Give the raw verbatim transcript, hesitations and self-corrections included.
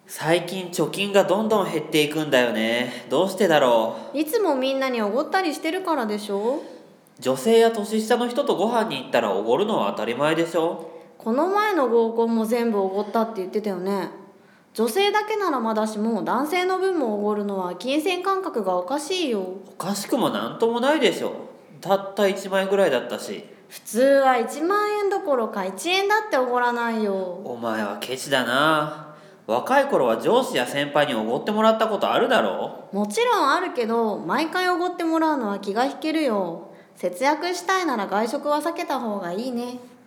最近貯金がどんどん減っていくんだよね。どうしてだろいつもみんなにおごったりしてるからでしょ。 う。女性や年下の人とご飯に行ったらおごるのは当たり前でしょ。 この前の合コンも全部おごったって言ってたよね。女性だけならまだしも男性の分もおごるのは金銭感覚がおかしいよ。 おかしくもなんともないでしょ。たったいちまん円ぐらいだったし。 普通はいちまん円どころかいちえんだっておごらないよ。 お前はケチだな。若い頃は上司や先輩におごってもらったことあるだろもちろんあるけど、毎回おごってもらうのは気が引けるよ。節約したいなら外食は避けた方がいいね。